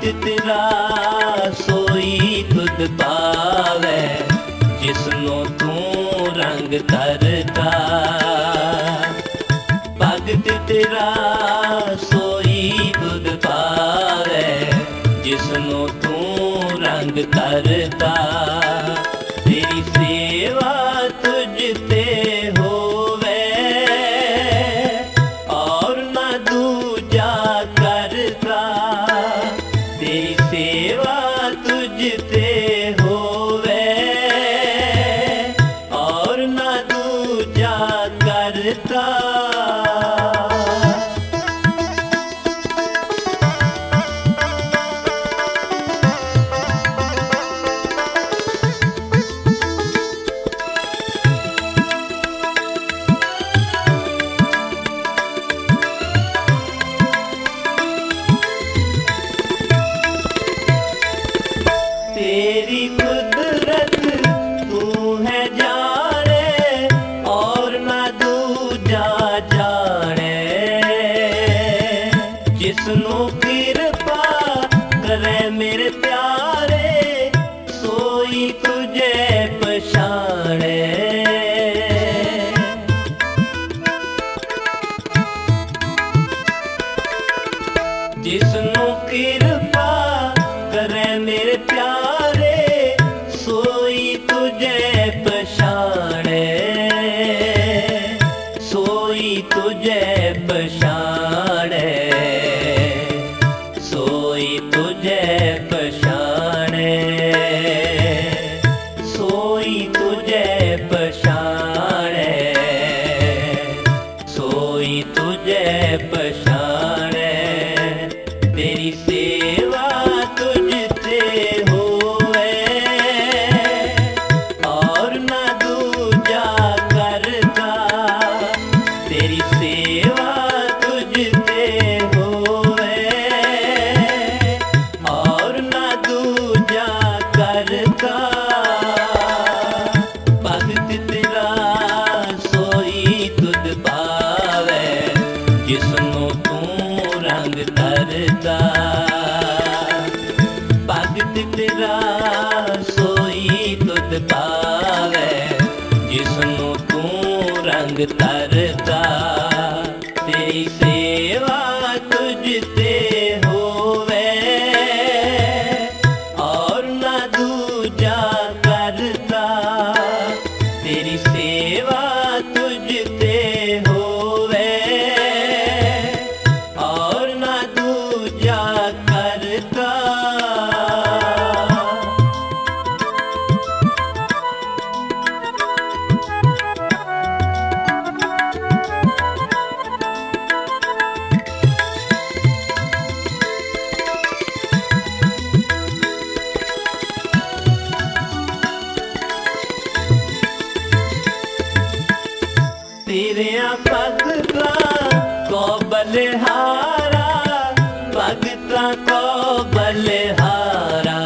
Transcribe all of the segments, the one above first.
तेरा सोई तुद पावै, जिसनों तू रंग तरता। भगत तेरा सोई तुद पावै, जिसनों तू रंग तरता। तेरी सेवा तुझ ते होवे, और न दूजा करता। तेरी सेवा तुझ ते होवे, और न दूजा करता। तेरी कुदरत तू है जाने, और ना दूजा जाने। जिसनों कृपा करे मेरे प्यारे, सोई तुझे पछाणे। जिसनों कृपा करे मेरे प्यारे, सोई तुझे पछाणे। सोई तुझे पछाणे, सोई तुझे पछाणे। सोई तुझे पछाणे, सोई तुझे पछाणे। तेरी सेवा तुझ ते होवे, और न दूजा करता। तेरी सेवा तुझ ते होवे, और न दूजा करता। भगत तेरा सोई तुद पावै, जिसनों तू रंग तरता। भगत तेरा सोई तुद पावै, जिसनों तू रंग तरता। तेरी सेवा तुझ ते होवे, और न दूजा करता। तेरी सेवा तुझ ते होवे, और न दूजा करता। तेरिया भगता को बलिहारा, भगता को बलिहारा।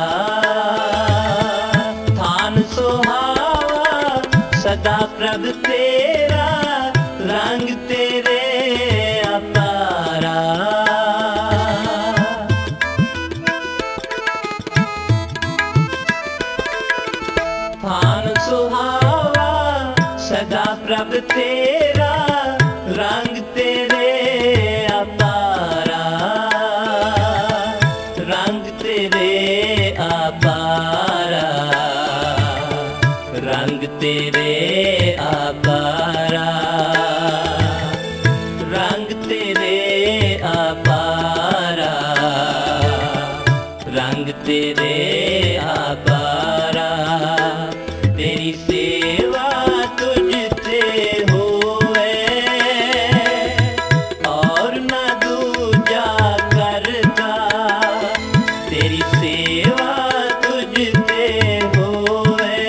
थान सुहावा सदा प्रभ तेरा, रंग तेरे अपारा। थान सुहावा सदा प्रभ तेरा, रंग तेरे अपारा। रंग तेरे अपारा, रंग तेरे अपारा। रंग तेरे अपारा, रंग तेरे अपारा। तेरी सेवा तुझ ते होवे, और न दूजा करता। तेरी सेवा तुझ ते होवे,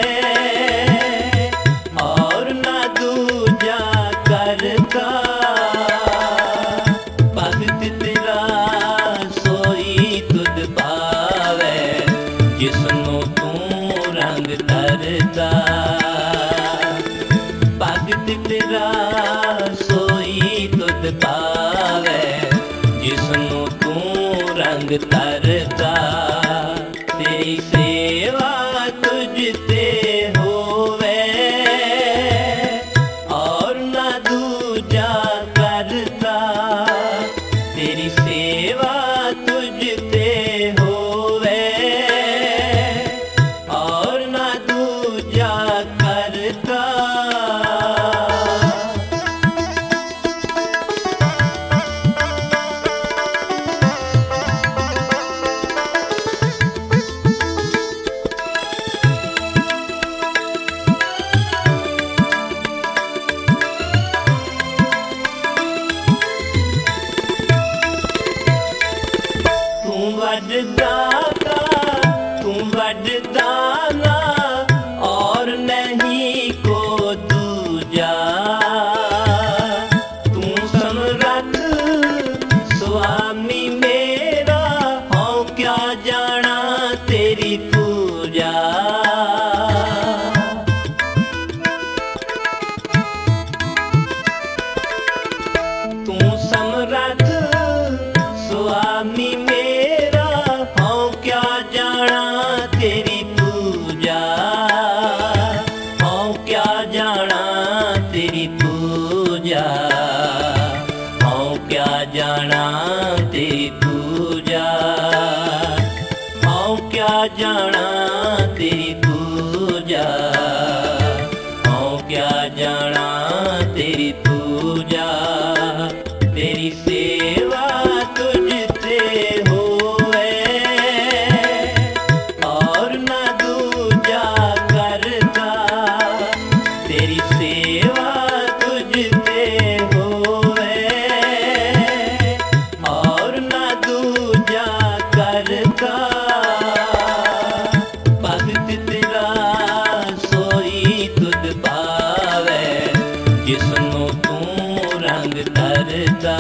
और न दूजा करता। भगत तेरा सोई तुद पावै, जिसनों तू रंग तरता। भगत तेरा सोई तुद पावै, जिसनों तू तू रंग तरता। तेरी सेवा तुझ ते होवे और ना दूजा करता। तेरी सेवा तुझ ते होवे और ना दूजा करता। तू वरदाना और नहीं को दूजा। तू समर्थ स्वामी मेरा हूँ क्या जाना तेरी पूजा। तू समर्थ स्वामी मेरा हूँ क्या जाना तेरी पूजा। हूँ क्या जाना तेरी पूजा। हूँ क्या जाना तेरी पूजा। हूँ क्या जाना तेरी पूजा। हूँ क्या जाना तेरी पूजा। तेरी सेवा तुझते होवे और ना दूजा करता। तेरी सेवा तुझते होवे और ना दूजा करता। भगत तेरा सोई तुझ पावे जिसनों तू रंग तरता।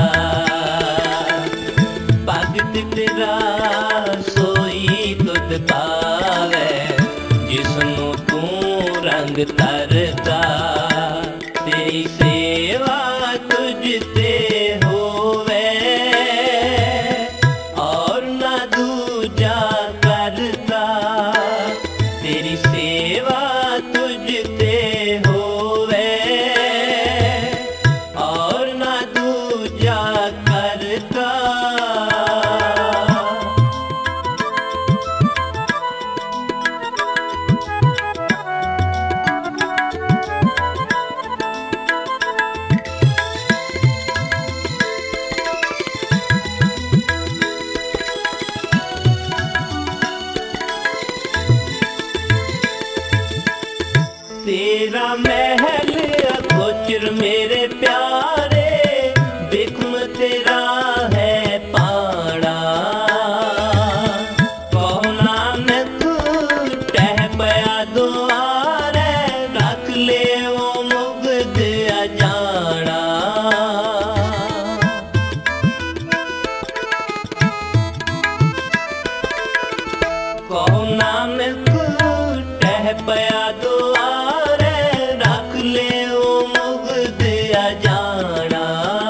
भगत तेरा सोई तुझ पावे जिसनों तू रंग तरता। तेरी सेवा तुझते होवे और ना दूजा करता। तेरी सेवा तुझते होवे और ना दूजा करता। तेरा महल अगोचर मेरे प्यारे बिकुम तेरा है पाड़ा। कहो नानक टह पया दुआरे रख ले वो मुग्ध अजाड़ा। कहो नानक टह पया दुआरे रख ले वो मुग्ध अजाड़ा।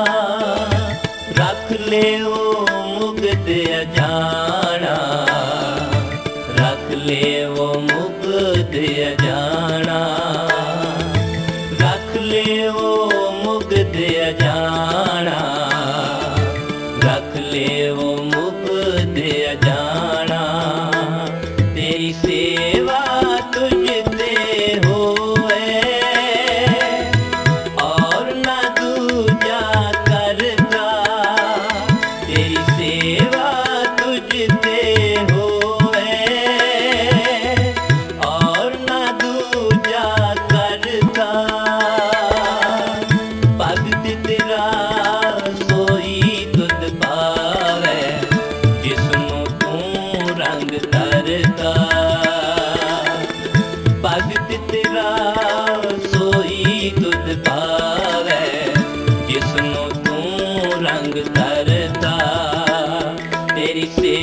रख ले वो मुग्ध अजाड़ा। रख ले वो मुग्ध अजाड़ा। रख ले वो मुग्ध अजाड़ा। रख ले वो मुग्ध अजाड़ा। तेरी सेवा तुझते होवे और ना दूजा करता। तेरी सेवा तुझते होवे और ना दूजा करता। भगत तेरा सोई तुझ पावे जिसनों तू रंग तरता। भगत तेरा सोई तुझ पावे जिसनों तू रंग तरता। तेरी से